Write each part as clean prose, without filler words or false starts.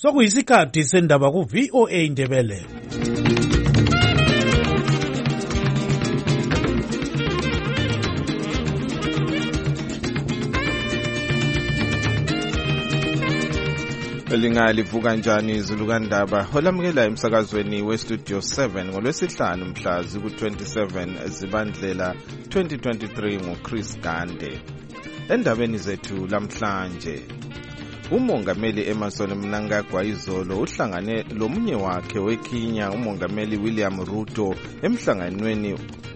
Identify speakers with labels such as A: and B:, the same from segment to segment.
A: Sokuyisikhathi sendaba ku VOA Indebele.
B: Lingalivuka kanjani izulu kandaba olamukela emsakazweni westudio 7 ngolwesihlanu mhla ziku-27 Zibandlela 2023 nguChris Gande. Endabeni zethu lamhlanje, umongameli Emmerson Mnangagwa izolo uhlangane lomunye wakhe weKenya umongameli William Ruto emhlanganweni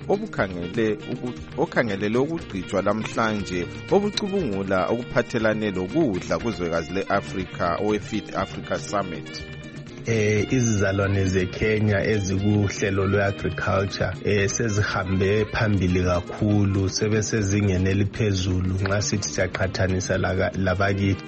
B: okhangelele ukugcitshwa lamhlanje obucubungula okuphathelane lokudla kuzwekazi le-Afrika owe-Feed Africa Summit.
C: Izizalwane zeKenya ezikuhlelo lwe-agriculture sezihambe phambili kakhulu, sebesezingeni eliphezulu nxa sithi siyaqhathanisa labakithi.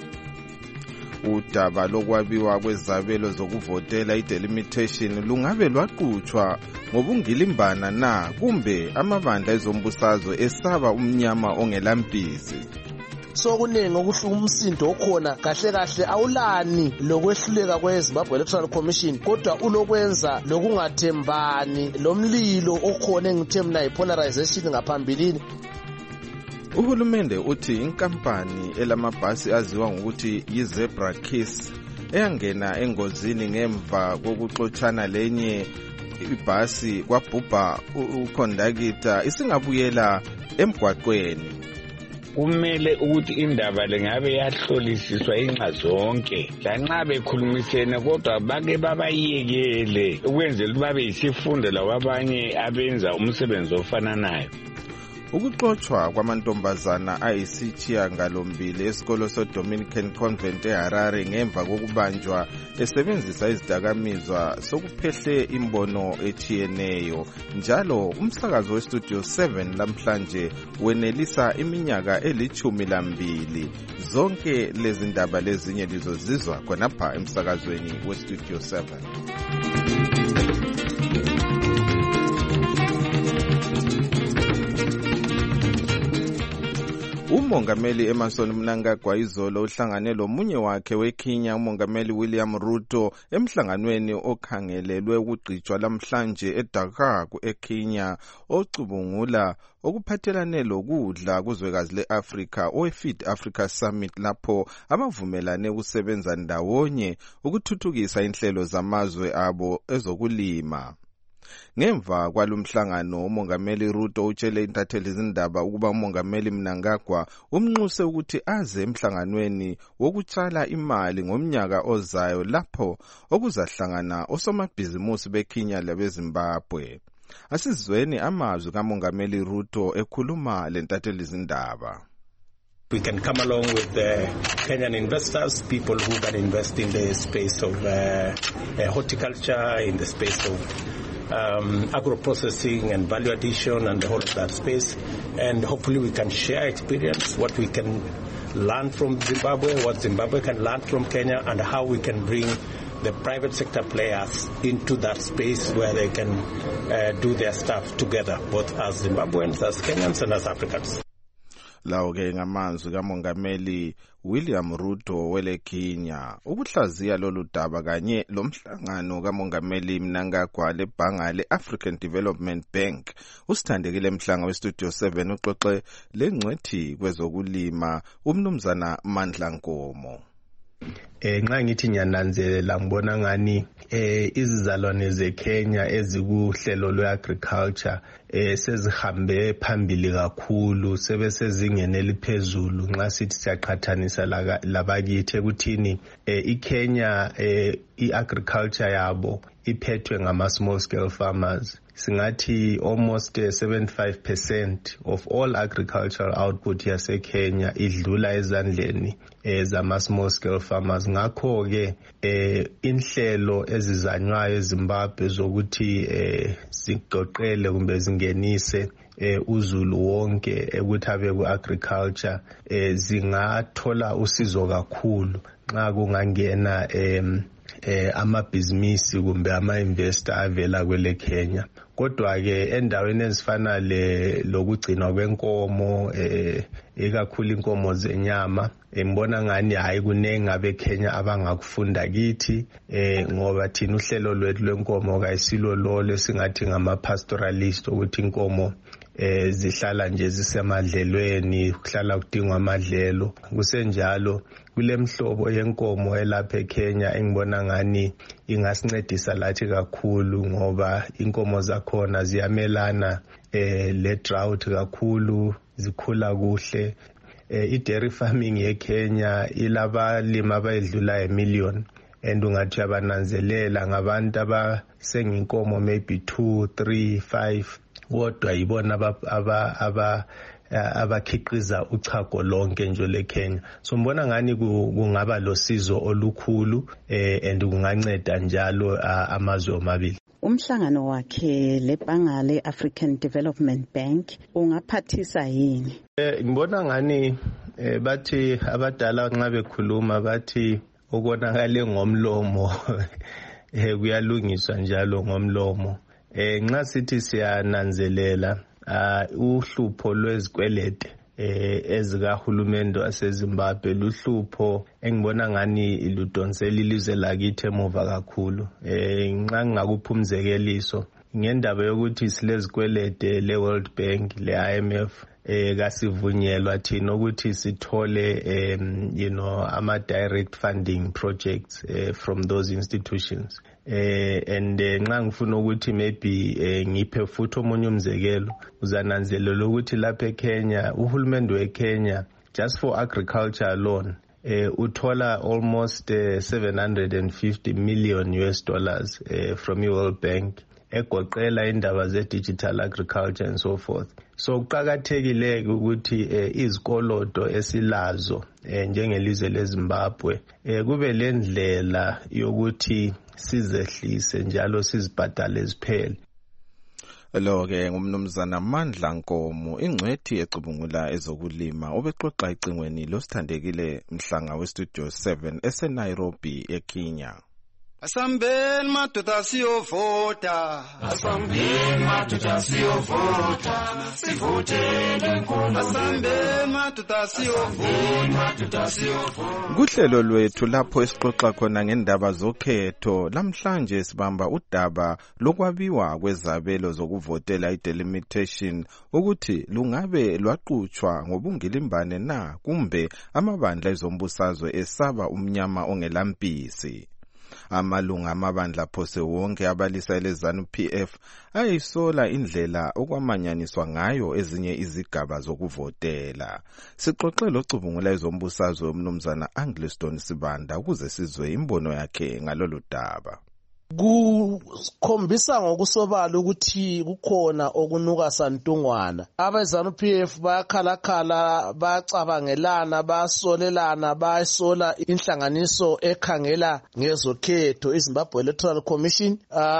B: Udaba lokwabiwa kwezabelo zokuvotela i-delimitation lungabe lwaqhutshwa ngobungilimbana na kumbe amabandla ezombusazwe esaba umnyama ongelampizi?
D: Sokuningi okuhluka umsindo okhona kahle kahle awulani lokwehluleka kweZimbabwe Electoral Commission, kodwa ulokwenza lokungathembani lomlilo okhona engithe mina yi-polarization ngaphambilini.
B: Uhulumende uthi inkampani elamabhasi aziwa ngokuthi yi-Zebra Kiss eyangena engozini ngemva kokuxotshana lenye ibhasi kwabhubha ukhondakita isingabuyela emgwaqweni.
E: Kumele ukuthi indaba lengabe yahlolisiswa inxa zonke, lanxa bekhulumisene kodwa bake babayekele ukwenzela ukuthi babe yisifundo labanye abenza umsebenzi ofananayo.
B: Ukuxotshwa kwamantombazana ayisithiyagalombili esikolo se-Dominican Convent eHarare ngemva kokubanjwa esebenzisa izidakamizwa sokuphehle imbono etshiyeneyo. Njalo umsakazo westudio 7 lamhlanje wenelisa iminyaka eli-12. Zonke lezi ndaba lezinye lizozizwa khonapha emsakazweni westudio 7. Umongameli Emmerson Mnangagwa izolo uhlangane lomunye wakhe weKenya umongameli William Ruto emhlanganweni okhangelelwe ukugcitshwa lamhlanje eDakar eKenya ocubungula okuphathelane lokudla kuzwekazi le-Afrika owe-Feed Africa Summit, lapho abavumelane ukusebenza ndawonye ukuthuthukisa inhlelo zamazwe abo ezokulima. Ngemva kwalomhlangano umongameli Ruto utshele intatheli izindaba ukuba umongameli Mnangagwa umnxuse ukuthi aze emhlanganweni wokutshala imali ngomnyaka ozayo lapho okuzahlangana osomabhizimusi beKenya labeZimbabwe. Asizweni amazwi kamongameli Ruto ekhuluma lentatheli izindaba.
C: We can come along with Kenyan investors, people who can invest in the space of horticulture, in the space of agro-processing and value addition and the whole of that space, and hopefully we can share experience, what we can learn from Zimbabwe, what Zimbabwe can learn from Kenya, and how we can bring the private sector players into that space where they can do their stuff together, both as Zimbabweans, as Kenyans, and as Africans.
B: Lawo ke ngamanzwi kamongameli William Ruto wele Kenya. Ukuhlaziya lolu daba kanye lomhlangano kamongameli Mnangagwa lebhanga le-African Development Bank, usithandekile mhlanga westudio 7 uxoxe lengcwethi kwezokulima umnumzana Mandla Nkomo.
C: Nxa ngithi ngiyananzelela ngibona ngani izizalwane zeKenya ezikuhlelo lwe-agriculture sezihambe phambili kakhulu, sebesezingeni eliphezulu nxa sithi siyaqhathanisa labakithi ekuthini iKenya i-agriculture yabo iphethwe ngama-small scale farmers. Singathi almost 75% of all agricultural output yaseKenya idlula ezandleni zama-small scale farmers. Ngakho ke inhlelo ezizanywayo eZimbabwe zokuthi zigoqele kumbe zingenise uzulu wonke ukuthi abe ku-agriculture zingathola usizo kakhulu.
F: nxa kungangena amabhizinisi kumbe ama-investor avela kwele Kenya. Kodwa-ke endaweni ezifana lokugcinwa kwenkomo ikakhulu inkomo zenyama ngibona ngani hayi kunengi abeKenya abangakufunda kithi ngoba thina uhlelo lwethu lwenkomo kayisilo lolo singathi ngama-pastoralist ukuthi inkomo zihlala nje zisemadlelweni kuhlala kudingwa amadlelo. Kusenjalo kule mhlobo yenkomo elapha eKenya engibona ngani ingasincedisa lathi kakhulu ngoba inkomo zakhona ziyamelana le drought kakhulu, zikhula kuhle. I-dairy farming yeKenya ilabalimi abayedlula 1 million and ungathi abananzelela ngabantu abasenga inkomo maybe 2, 3, 5 kodwa yibona abakhiqiza uchago lonke nje leKenya. So mbona ngani kungaba losizo olukhulu and kunganceda njalo amazwe omabili.
G: Umhlangano wakhe lebhanga le-African Development Bank ungaphathisa yini?
F: Ngibona ngani bathi abadala nxa bekhuluma bathi ukonakale ngomlomo kuyalungiswa njalo ngomlomo. Nxa sithi siyananzelela uhlupho lwezikwelede ezikahulumende waseZimbabwe luhlupho engibona ngani ludonsela ilizwe lakithi emuva kakhulu. Nxa ngingakupha umzekeliso ngendaba yokuthi silezikwelede le-World Bank le-IMF kasivunyelwa thina ukuthi sithole ama-direct funding projects from those institutions. And nxa ngifuna ukuthi maybe ngiphe futhi omunye umzekelo uzananzelela ukuthi lapha eKenya uhulumende weKenya just for agriculture alone uthola almost 750 million US dollars from i-World Bank egoqela indaba ze-digital agriculture and so forth. So kuqakathekile ukuthi izikolodo esilazo njengelizwe leZimbabwe kube lendlela yokuthi sizehlise njalo sizibhadale ziphele.
B: Lo-ke ngumnumzana Mandla Nkomo, ingcwethi ecubungula ezokulima, ubexoxa ecingweni losithandekile Mhlanga westudio 7 eseNairobi eKenya.
H: Asambeni madoda siyovota, asambeni madoda siyovota, sivotele nkulu. Asambeni madoda siyovota.
B: Kuhlelo lwethu lapho esixoxa khona ngendaba zokhetho, lamhlanje sibamba udaba lokwabiwa kwezabelo zokuvotela i-delimitation ukuthi lungabe lwaqhutshwa ngobungilimbane na kumbe amabandla ezombusazwe esaba umnyama ongelampisi. Amalunga amabandla phose wonke abalisa elezanu PF ayisola indlela okwamanyaniswa ngayo ezinye izigaba zokuvotela. Sixoxe locubungula ezombusazwe umnumzana Angliston Sibanda ukuze sizwe imbono yakhe ngalolu daba.
D: Kukhombisa ngokusobala ukuthi kukhona okunuka santungwana. Abezanu PF bayakhalakhala, bacabangelana, basolelana, basola inhlanganiso ekhangela ngezokhetho iZimbabwe Electoral Commission.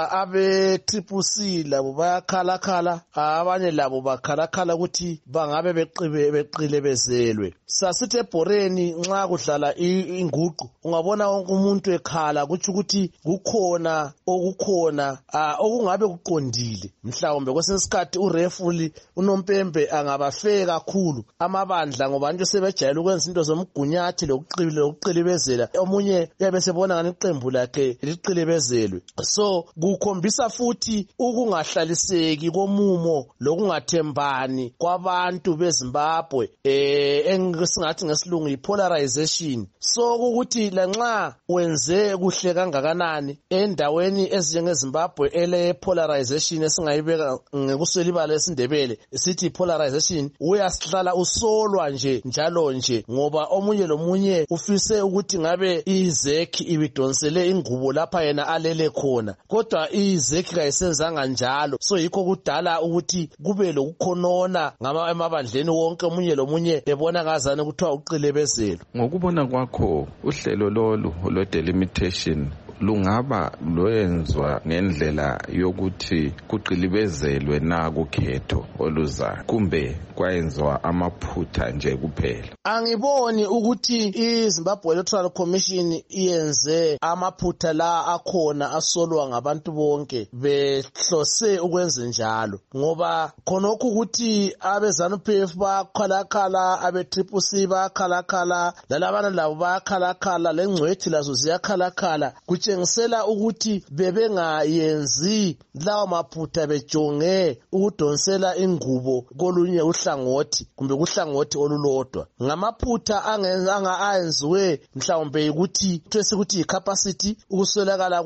D: Abe-TCC labo bayakhalakhala, abanye labo bakhalakhala ukuthi bangabe beqilebezelwe. Sasithi eBhoreni nxa kudlala inguqu ungabona wonke umuntu ekhala kuthi ukuthi kukhona okukhona okungabe kuqondile. Mhlawumbe kwesinye isikhathi urefuli unompembe angabafeke kakhulu amabandla ngoba nje sebejayela ukwenza into zomgunyathi lokuqilibezela. Omunye uyabe sebona ngani iqembu lakhe liqilibezelwe. So kukhombisa futhi ukungahlaliseki komumo lokungathembani kwabantu beZimbabwe engisingathi ngesilungu yi-polarization. So ukuthi lanxa wenze kuhle kangakanani endaweni ezinjengeZimbabwe ele-polarization esingayibeka ngekuswelibala esindebele sithi polarization uyasihlala usolwa nje njalo nje ngoba omunye lomunye ufise ukuthi ngabe izekhi ibidonsele ingubo lapha yena alele khona kodwa izekhi kayisenzanga njalo. So yikho kudala ukuthi kube lokukhonona emabandleni wonke omunye lomunye ebona ngazana ukuthiwa uqilebezelo.
I: Ngokubona kwakho uhlelo lolu lwe delimitation
B: lungaba loyenzwa ngendlela yokuthi kuqilibezelwe na kukhetho oluzayo kumbe kwayenzwa amaphutha nje kuphela?
D: Angiboni ukuthi iZimbabwe Electoral Commission iyenze amaphutha la akhona asolwa ngabantu bonke behlose ukwenza njalo, ngoba khonokho ukuthi abeZANU-PF bakhalakhala, abe-CCC bakhalakhala, lalabana labo bakhalakhala, lengcwethi lazo ziyakhalakhala, kutshengisela ukuthi bebengayenzi lawo maphutha bejonge ukudonsela ingubo kolunye uhlangothi kumbe kuhlangothi olulodwa. Ngamaphutha ayenziwe mhlawumbe ukuthi ukuthi capacity, ukuswelakala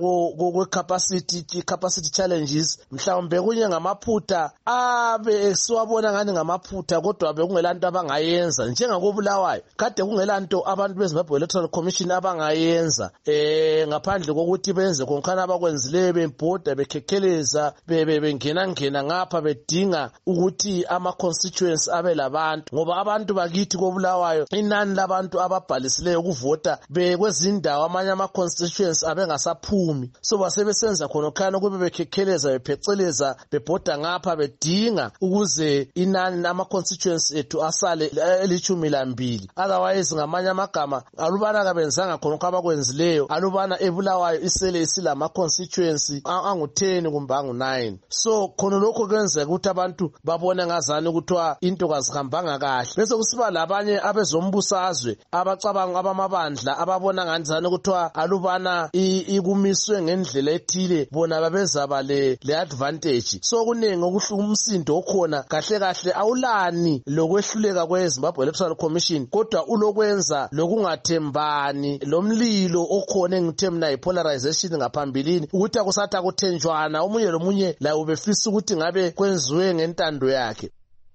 D: capacity challenges, mhlawumbe kunye ngamaphutha abe siwabona ngani ngamaphutha kodwa bekungelanto abangayenza njengakobulawayo. Kade kungelanto abantu beZimbabwe Electoral Commission abangayenza ngaphandle kokuthi benze konkhana abakwenzileyo, bembhoda bekhekheleza bengena ngapha bedinga ukuthi ama constituents abe labantu, ngoba abantu bakithi kobulawayo inani labantu ababhalisileyo ukuvota bekwezindawo amanye ama constituents abengasaphumi, so basebesenza khonokhana kube bekhekheleza bepheceleza bebhoda ngapha bedinga ukuze inani ama constituents ethu asale eli12. Otherwise ngamanye amagama alubana kabenzanga khonokho abakwenzileyo, alubana ebulawayo isele isilama constituents angu10 kumbe angu9. So khona lokho kwenzeka ukuthi abantu babone ngazani ukuthiwa into kazihambanga kahle, bese kusiba labanye abezombusazwe abacabanga abamabandla ababona ngani ukuthiwa alubana ikumiswe ngendlela ethile bona babezaba le advantage. So kuningi okuhluma umsindo okhona kahle kahle awulani lokwehluleka kweZimbabwe Electoral Commission, kodwa ulokwenza lokungathembani lomlilo okhona engithe mina ipolarization ngaphambilini ukuthi akusatha kuthenjwana omunye lomunye la ubefisa ukuthi ngabe kwenziwe ngentando yakhe.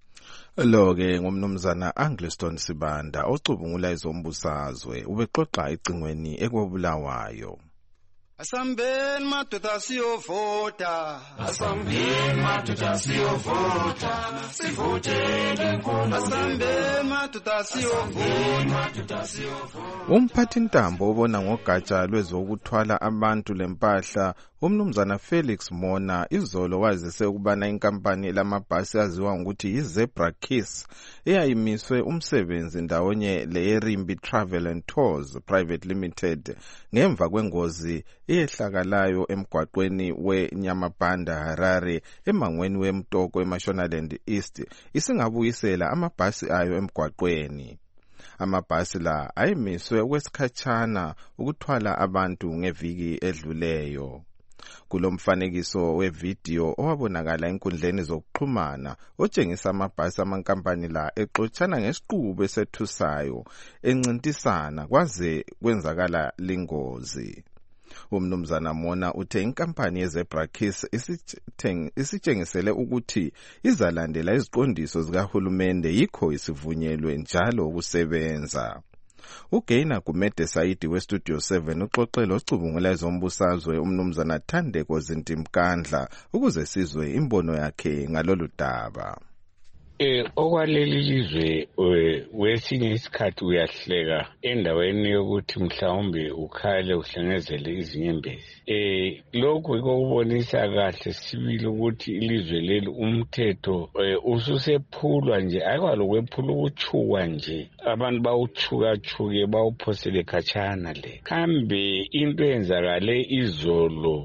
B: Lo-ke ngumnumzana Angliston Sibanda ocubungula izombusazwe ubexoxa icingweni ekobulawayo.
H: Asambeni madoda siyovota, asambeni madoda siyovota, sivotele inkulu. Asambeni madoda siyovota.
B: Umphathintambo obona ngogatsha lwezokuthwala abantu lempahla umnumzana Felix Mona izolo wazise ukubana inkampani lamabhasi aziwa ngokuthi yiZebra Kiss eyayimiswe umsebenzi ndawonye leErimbi Travel and Tours Private Limited ngemva kwengozi eyehlakalayo emgwaqweni weNyamabanda Harare emangweni weMtoko eMashonaland East isingabuyisela amabhasi ayo emgwaqweni. Amabhasi la ayemiswe okwesikhatshana ukuthwala abantu ngeviki edluleyo. Kulomfanekiso wevideo owabonakala enkundleni zokuxhumana otshengisa amabhasi amankampani la exotshana ngesiqubu esethusayo encintisana kwaze kwenzakala lingozi. Umnumzana Mona uthe inkampani yeZebra Kiss isitshengisele ukuthi izalandela iziqondiso zikahulumende yikho isivunyelwe njalo ukusebenza. Ugaina Gumede Saidi weStudio 7 uxoxela ocubungula izombusazwe umnumzana Thandeko Zintimkandla ukuze sizwe imbono yakhe ngalolu daba.
E: Okwaleli lizwe wesinye isikhathi uyahleka endaweni yokuthi mhlawumbe ukhale uhlengezele izinyembezi. Lokhu ikubonisa kahle sibili ukuthi ilizwe leli umthetho ususephulwa nje, ayikwalokwephula ukuchuka nje, abantu bawuchuka-chuke bawuphosele khatshana le. Kambe into eyenzakale izolo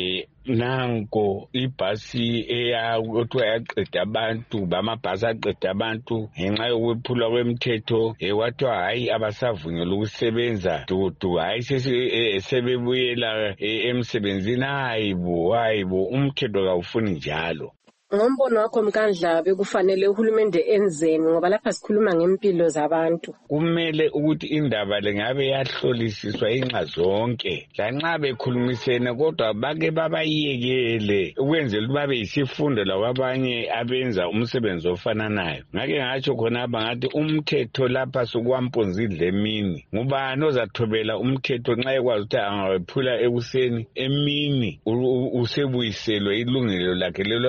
E: nanko ibhasi eyakuthiwa yaqeda abantu, bamabhasi aqeda abantu ngenxa yokwephulwa kwemthetho, kwathiwa hayi abasavunyelwa ukusebenza dudu, hayi sebebuyela emsebenzini. Hayibo umthetho kawufuni njalo.
I: Ngombono wakho Mkandla bekufanele uhulumende enzeni ngoba lapha sikhuluma ngempilo zabantu?
E: Kumele ukuthi indaba lengabe yahlolisiswa inxa zonke. Lanxa bekhulumisene kodwa bake babayekele ukwenzela ukuthi babe yisifundo lawabanye abenza umsebenzi ofananayo. Ngake ngatsho khona bangathi umthetho lapha sokwamponzidle emini. Ngubani ozathobela umthetho nxa ekwazi ukuthi angawephula ekuseni, emini usebuyiselwe ilungelo lakhe lelo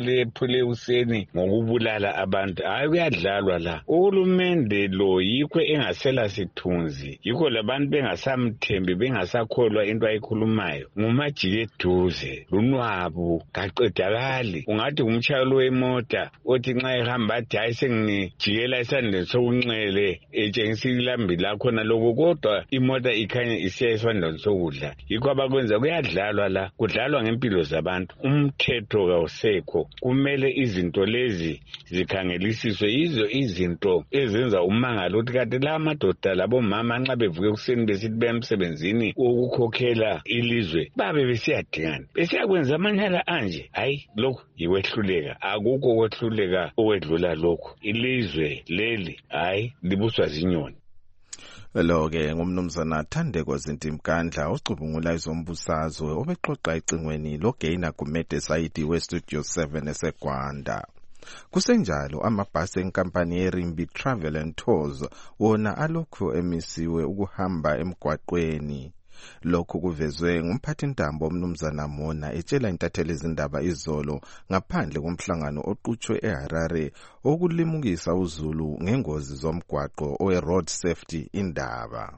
E: lephule useni ngokubulala abantu. Hayi kuyadlalwa la. Uhulumende lo yikho engasela sithunzi. Yikho labantu bengasamthembi bengasakholwa into ayikhulumayo. Ngumajikeduze, lunwabu, kaqedakali. Ungathi umshayeli wemota othi nxa ehamba athi hayi sengijikela esandleni sokunxele etshengisa ilambi lakho naloko kodwa imota ikhanya isiya esandleni sokudla. Yikho abakwenza kuyadlalwa la. Kudlalwa ngempilo zabantu. Umthetho kawusekho. Kumele izinto lezi zikhangelisiswe. Yizo izinto ezenza umangalo ukuthi kade la madoda labomama nxa bevuke ekuseni besithi bemsebenzini ukukhokhela ilizwe babe besiyadingana besiyakwenza amanyala anje. Hayi lokhu yiwehluleka. Akukho kwehluleka okwedlula lokhu. Ilizwe leli hayi libuswa zinyoni.
B: Lo-ke ngumnumzana Thandeko Zintimkandla ocubungula izombusazwe obexoxa ecingweni loGaina Gumede Saidi weStudio 7 eseGwanda. Kusenjalo amabhasi enkampani yeRimbi Travel and Tours wona alokhu emisiwe ukuhamba emgwaqweni. Lokhu kuvezwe ngumphathintambo omnumzana Mona etshela intatheli izindaba izolo ngaphandle komhlangano oqhutshwe eHarare okulimukisa uZulu ngengozi zomgwaqo owe-road safety indaba.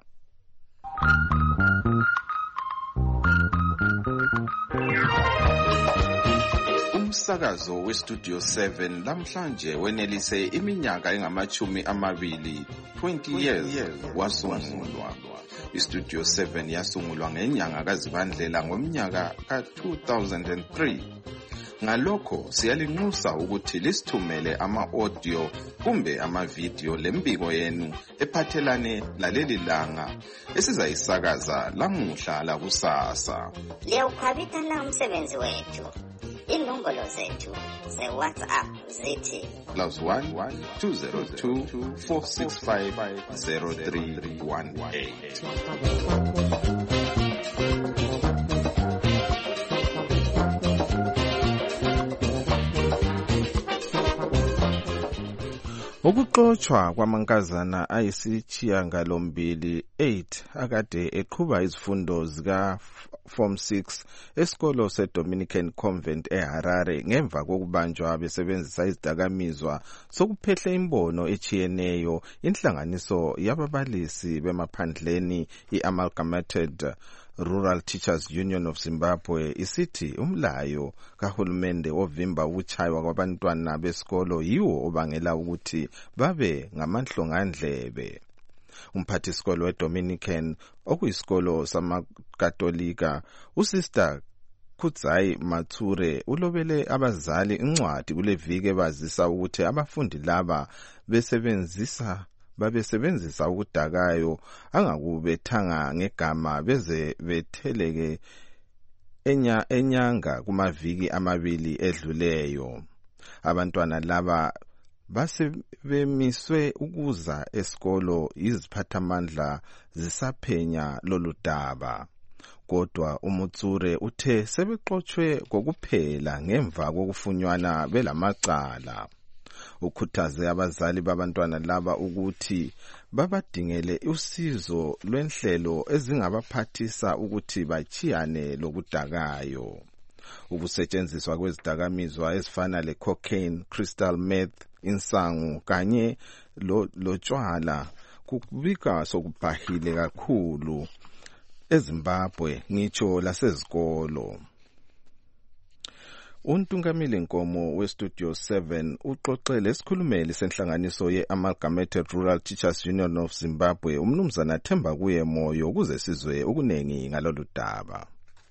B: Umsakazo weStudio 7 lamhlanje wenelise iminyaka engamachumi amabili 20 years wasungulwa. iStudio 7 yasungulwa ngenyanga kaZibandlela ngomnyaka ka-2003. Ngalokho siyalinxusa ukuthi lisithumele ama-audio kumbe ama-video lembiko yenu ephathelane laleli langa esizayisakaza lamuhla lakusasa.
J: Liyawukhabitha la umsebenzi wethu. Inombolo zethu ze-WhatsApp zithi
B: +1 202 465 0318. Ukuxoshwa kwamankazana ayisishiyagalombili 8 akade eqhuba izifundo zika Form 6 esikolo seDominican Convent eHarare ngemva kokubanjwa besebenzisa izidakamizwa sokuphehla imbono echiyeneyo inhlanganiso yababalisi bemaphandleni iAmalgamated Rural Teachers Union of Zimbabwe isithi umlayo kahulumende ovimba ukuchaywa kwabantwana besikolo yiwo obangela ukuthi babe ngamanhlongandlebe. Umphathisikolo weDominican okuyisikolo samakatolika uSister Kudzai Matsure ulobele abazali incwadi kuleviki bazisa ukuthi abafundi laba babesebenzisa ukudakayo angakubethanga ngegama beze betheleke enyanga kumaviki amabili edluleyo. Abantwana laba basebemiswe ukuza esikolo iziphathamandla zisaphenya lolu daba. Kodwa uMutsure uthe sebexoshwe kokuphela ngemva kokufunywana belamacala. Ukhuthaze abazali babantwana laba ukuthi babadingele usizo lwenhlelo ezingabaphathisa ukuthi bachiyane lokudakayo. Ukusetshenziswa kwezidakamizwa ezifana lecocaine, crystal meth, insangu kanye lotshwala kubika sokubhahile kakhulu eZimbabwe ngitsho lasezikolo. Untungamile Nkomo weStudio 7 uxoxele isikhulumeli senhlanganiso ye-Amalgamated Rural Teachers Union of Zimbabwe umnumzana Themba kuye moyo ukuze sizwe ukunengi ngalolu daba.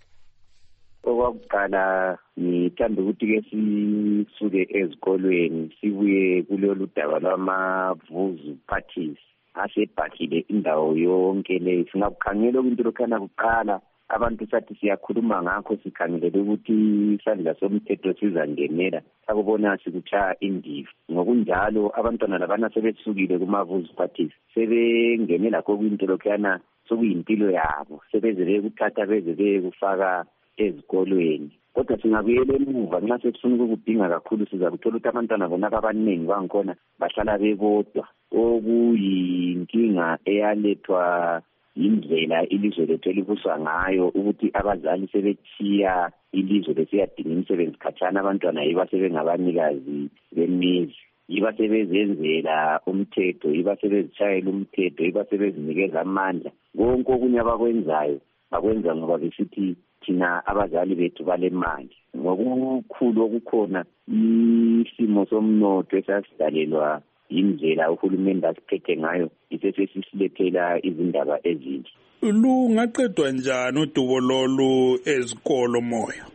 K: Okokuqala ngithanda ukuthi-ke sisuke ezikolweni sibuye kulolu daba lwamavuzu parties asebhakile indawo yonke le. Singakukhangela into lokhana kuqala abantu sathi siyakhuluma ngakho sikhangelele ukuthi isandla somthetho sizangenela sakubona sikuchaya indiva. Ngokunjalo abantwana labana sebesukile kumavuzu parties sebengenela kwinto lokhana sokuyimpilo yabo sebeze bekuthatha beze bekufaka ezikolweni. Kodwa singabuyela emuva nxa sesifuna ukudinga kakhulu sizakuthola ukuthi abantwana bona abaningi bangikhona bahlala bebodwa okuyinkinga eyalethwa indlela ilizwe lethu elibuswa ngayo ukuthi abazali sebethiya ilizwe besiyadinga imisebenzi khatshana abantwana yiba sebengabanikazi bemizi yiba sebezenzela umthetho yiba sebezishayela umthetho yiba sebezinikeza amandla konke okunye abakwenzayo bakwenza ngoba besithi thina abazali bethu balemali ngokukhulu okukhona isimo somnotho esasidalelwa indlela uhulumende asiphethe ngayo isesesisilethela izindaba ezinhle.
A: Lungaqedwa njani udubo lolu ezikolo Moyo?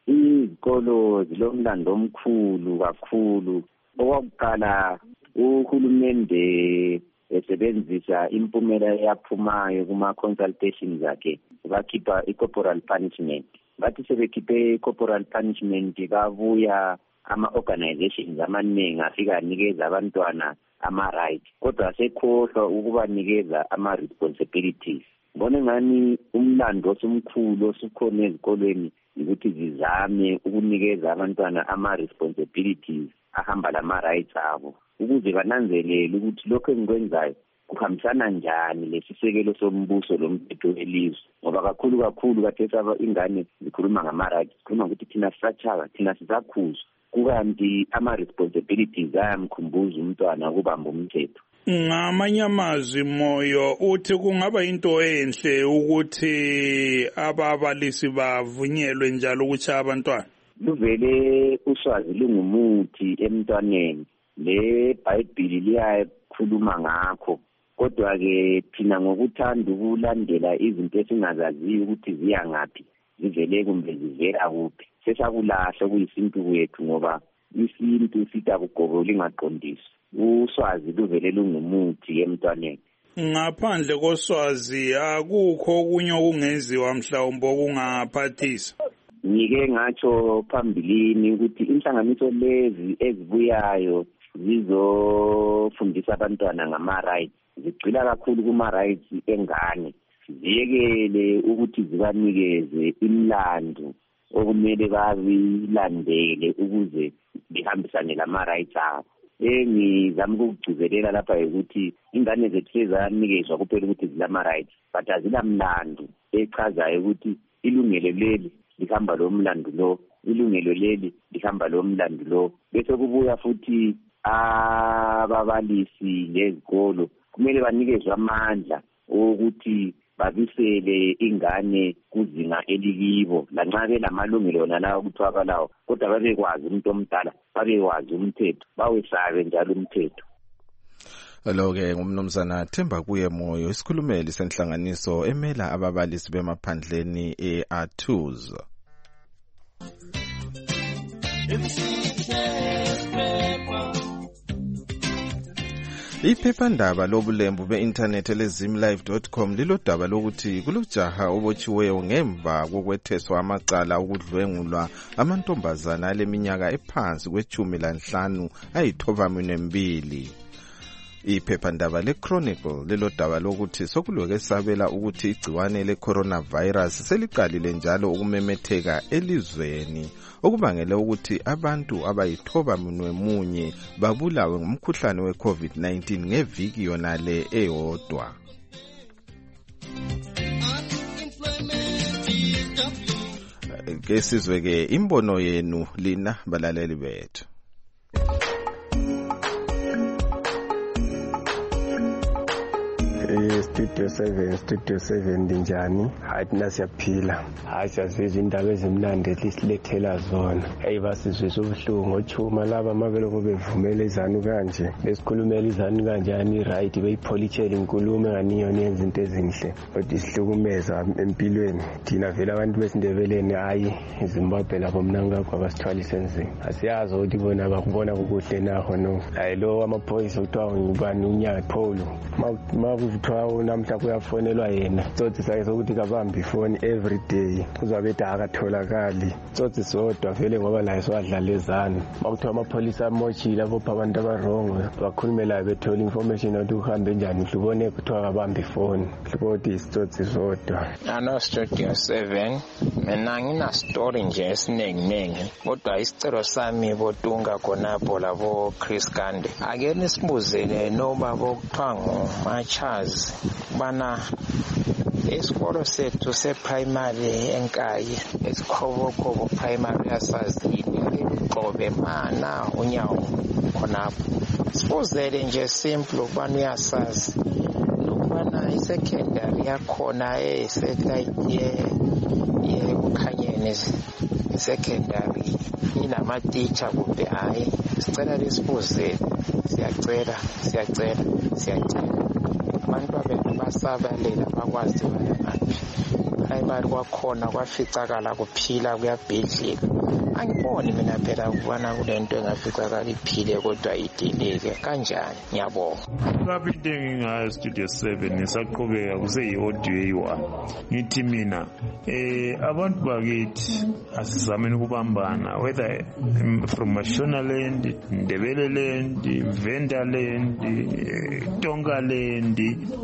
K: Izikolo zilomlando omkhulu kakhulu. Okokuqala uhulumende esebenzisa impumela eyaphumayo kuma-consultations akhe bakhipha i-corporal punishment. Bathi sebekhiphe i-corporal punishment babuya ama-organizations amaningi afika anikeza abantwana ama-right kodwa sekhohlwa ukubanikeza ama-responsibilities. Ngibona ngani umlando osumkhulu osukhona ezikolweni ukuthi zizame ukunikeza abantwana ama-responsibilities ahamba lama-rights abo ukuze bananzelele ukuthi lokho engikwenzayo kuhambisana njani lesisekelo sombuso lomthetho welizwe ngoba kakhulu kathesa ingane zikhuluma ngama-rights zikhuluma ukuthi thina sisatshala thina sisakhuzwa kukanti ama-responsibilities ayamkhumbuza umntwana ukubamba umthetho.
A: Ngamanye amazwi Moyo uthi kungaba into enhle ukuthi ababalisi bavunyelwe njalo ukuthi abantwana
K: luvele uswazi lungumuthi emntwaneni le iBhayibheli liyakhuluma ngakho kodwa ke thina ngokuthanda ukulandela izinto esingazaziyo ukuthi ziya ngaphi zivele kumbe zivela kuphi sesakulahla kuyisintu kwethu ngoba isintu sithi akugobola ingaqondisi uswazi luvele lungumuthi emntwaneni.
A: Ngaphandle koswazi akukho okunye okungenziwa mhlawumbe okungaphathisa.
K: Ngike ngatsho phambilini ukuthi inhlanganiso lezi ezibuyayo zizofundisa abantwana ngama-rights zigcila kakhulu kuma-rights engane ziyekele ukuthi zibanikeze imlando okumele bayilandele ukuze bihambisane lama-rights abo. Ngizama ukugcizelela lapha ukuthi ingane zethu sezanikezwa kuphela ukuthi zilama-rights but azilamlando echazayo ukuthi ilungelo leli lihamba lo mlando lo ilungelo leli lihamba lo mlando lo bese kubuya futhi ababalisi lezikolo kumele banikezwe amandla ukuthi babisele ingane kuzinga elikibo lanxa belamalungelo nalawo kuthiwakalawo kodwa babekwazi umuntu omdala babekwazi umthetho bawesabe njalo umthetho.
B: Lo-ke ngumnumzana Themba kuye Moyo isikhulumeli senhlanganiso emela ababalisi bemaphandleni e-Artus. Iphephandaba lobulembu be-internet elezimlive.com lilodaba lokuthi kulojaha obotshiweyo ngemva kokwetheswa amacala okudlwengulwa amantombazana aleminyaka ephansi kwe-15 ayithoba-2. Iphephandaba le-Chronicle lilodaba lokuthi sokulokwesabela ukuthi igciwane le-coronavirus seliqalile njalo ukumemetheka elizweni okubangele ukuthi abantu abayithoba-1 babulawe ngumkhuhlane we-COVID-19 ngeviki yonale eyodwa. Ke sizwe ke imbono yenu lina balaleli bethu.
F: Studio 7 ndinjani? Hayi thina siyaphila. Hayi siyazizwa indaba ezimnandi esilethela zona. Hey basizwisa ubuhlungu ochuma laba mabeloko bevumela izanu kanje. Besikhulumela izanu kanjani right beyipholitshela inkulumo enganiyona yenza into ezinhle. Kodwa isihlukumeza empilweni. Thina vele abantu besindebeleni hayi eZimbabwe lapho mnanga kwabasithwalise nzima. Asiyazi ukuthi bona bakubona kukuhle naho no. Hayi lo amaphoyisa uthiwa ngubani uNyatholo. Kuthiwa namhla kuyafonelwa yena tsotsi sakhe sokuthi kabambe ifoni every day uzabethi akatholakali tsotsi sodwa vele ngoba laye swadlala ezana makuthiwa amapholisa amochile abopha abantu abarongo bakhulumela bethola information ukuthi uhambe njani uhlubone kuthiwa kabambe ifoni hluboti isitsotsi sodwa.
L: Ano Studio 7 mina ngina story nje esinenginengi kodwa isicelo sami botunga khonapho labo Chris Kande ake nisibuzele noma bokuthiwa Machazi bana isikolo sethu seprimary enkayi esikhobokobo primary yasazini liqobe mana unyawo khonapho sifuzele nje simple ukubana uyasazi nokubana isecondary yakhona satellite Bukhanyeni secondary inama-teacher kumbe hayi sicela lisifuzele siyacela abantu bethu basabalela bakwazi bayangaphi primary kwakhona kwaficakala kuphila kuyabhedlika angiboni mina phela ukubona kulento engaficakala iphile kodwa ideleke kanjani ngiyabonga
A: lapho into engingayo Studio 7 ngisaqhubeka kuseyi-audio eyi-1 ngithi mina abantu bakithi asizameni ukubambana whether from Mashonaland, Ndebeleland, Vendaland, Tongaland,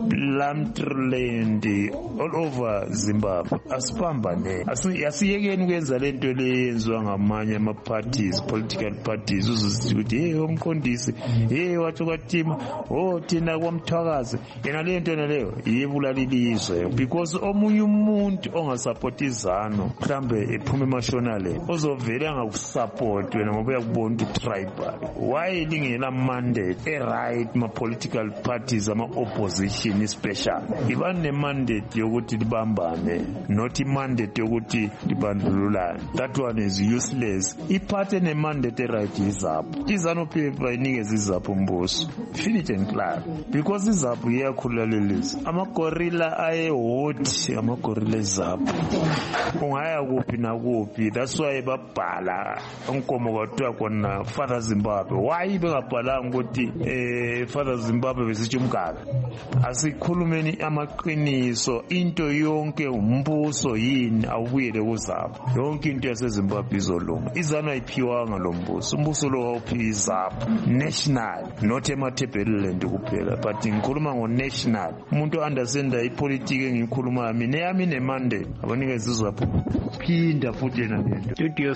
A: Lamtreland, all over Zimbabwe asibambane asiyekeni ukwenza lento leyenziwa ngamanye ama-parties political parties uzosithi ukuthi umqondisi wathi kwathima thina kwamthwakazi yena le nto leyo yibulala ilizwe because omunye umuntu ongasapoti izano mhlambe ephuma eMashonaland ozovele angakusupport wena ngoba uyakubona ukuthi tribal why lingela mandate right ma-political parties ama-opposition special ibani ne-mandate yokuthi libambane not i-mandate yokuthi libandlululane that one is useless iphathe ne-mandate right izapho izano paper inikeza izapho umbuso finish and clear because izapho iyakhulula lelizwe amagorilla ayehoti amagorilla ezapho ungaya kuphi nakuphi that's why babhala unkomo kwathiwa kona Father Zimbabwe why bengabhalanga ukuthi Father Zimbabwe besithi umkabi asikhulumeni amaqiniso into yonke umbuso yini awubuyele kuzapho yonke into yaseZimbabwe izolunga izana ayiphiwanga lo mbuso umbuso lo awuphiwa izapho national not emathebheleland kuphela but ngikhuluma ngo-national umuntu o-understanda ipolitiki engiyikhulumayo mina eyami nemandate abanikeza izapho phinda futhi yena lento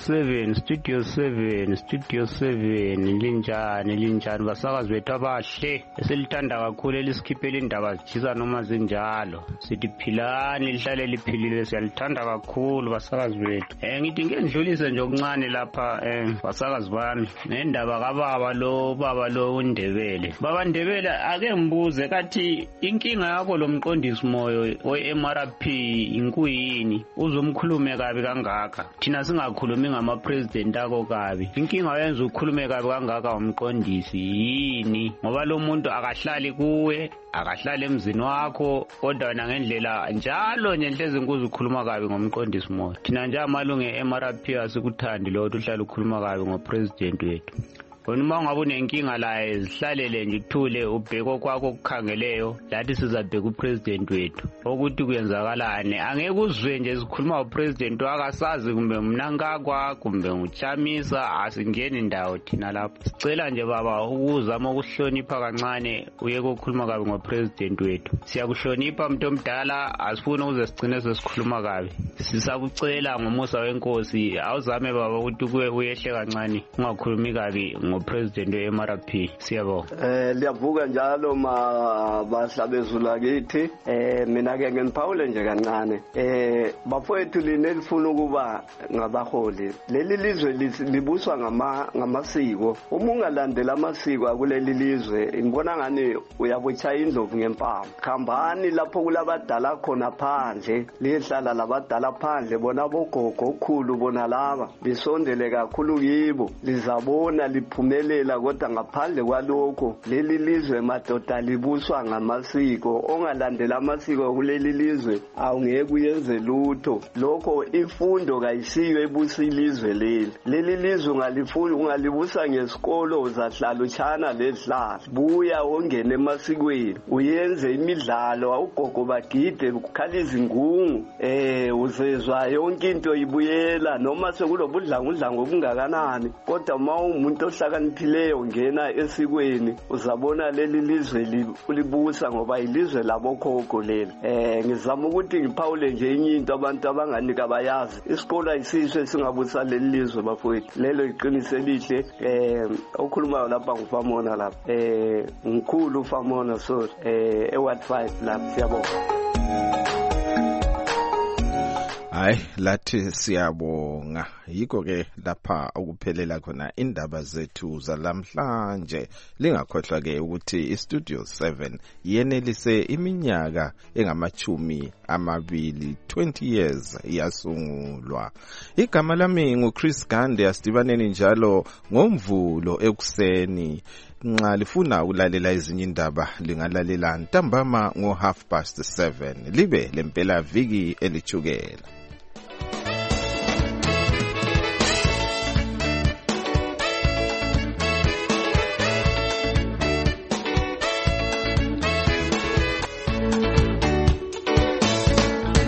A: Studio 7 linjani basakazi bethu abahle eselithanda kakhulu elisikhiphela indaba zitshisa noma zinjalo sithi philani lihlale liphilile siyalithanda kakhulu basakazi bethu ngithi ngedlulise nje okuncane lapha basakazi bami nendaba kababa lo uNdebele baba Ndebele ake ngibuze kathi inkinga yakho lo mqondisi moyo we-MRP inkuyini uzomkhulume kabi kangaka thina singakhulumi ngama-president akho kabi inkinga yenza ukhulume kabi kangaka umqondisi yini ngoba lo muntu akahlali kuwe akahlali emzini wakho kodwa wena ngendlela njalo nje inhlezi inkulu ukhuluma kabi ngomqondisi moyo thina nje amalungu e-MRP asikuthandi lokho uhlala ukhuluma kabi ngopresident wethu Uma ngabe unenkinga la zihlalele nje uthule ubheke kwakho okukhangeleyo lathi sizabheka upresident wethu ukuthi kuyenzakalani angeke uzwe nje sikhuluma upresident wakasazi kumbe mnankakwa kumbe nguchamisa asingeni indawo thina lapho sicela nje baba ukuzama ukuhlonipha kancane uyeke ukukhuluma kabi ngopresident wethu siyakuhlonipha umuntu omdala asifuni ukuze sigcine sesikhuluma kabi sisakucela ngomusa wenkosi awuzame baba ukuthi kuwe uyehle kancane ungakhulumi kabi President we-MRP siyabonga
M: liyavuka njalo bahlabezu lakithi mina ke ngeniphawule nje kancane bafowethu lini elifuna ukuba ngabaholi leli lizwe libuswa ngamasiko uma ungalandela amasiko akuleli lizwe ngibona ngani uyabuchaya indlovu ngempama khambani lapho kulabadala khona phandle lihlala labadala phandle bona bogogo okhulu bona laba lisondele kakhulu kibo lizabona liphume kodwa ngaphandle kwalokho leli lizwe madoda libuswa ngamasiko ongalandela amasiko kuleli lizwe awungeke uyenze lutho lokho ifundo kayisiyo ebusa ilizwe leli lizwe ungalibusa ngesikolo uzahlala uchana ledlala buya ongene emasikweni uyenze imidlalo awugogo bagide ukukhala izingungu uzezwa yonke into ibuyela noma sekulobudlangudlango obungakanani kodwa uma umuntu ohlaka ohlakaniphileyo ngena esikweni uzabona leli lizwe ulibusa ngoba ilizwe labokhokho leli. Ngizama ukuthi ngiphawule nje enye into abantu abanganika bayazi. Isikole ayisisho esingabusa leli lizwe bafowethu. Lelo iqiniso elihle. Okhulumayo lapha nguFamona lapha. Ngikhulu uFamona so eWard 5 lapha siyabonga.
B: Hayi lathi siyabonga. Yiko ke lapha ukuphelela khona indaba zethu zalamhlanje. Lingakhohlwa ke ukuthi iStudio 7 yenelise iminyaka engamachumi amabili 20 years yasungulwa. Igama lami nguChris Gande, asidibaneni njalo ngoMvulo ekuseni. Nxa lifuna ukulalela ezinye indaba lingalalela ntambama ngo 7:30 libe lempela viki elithukela.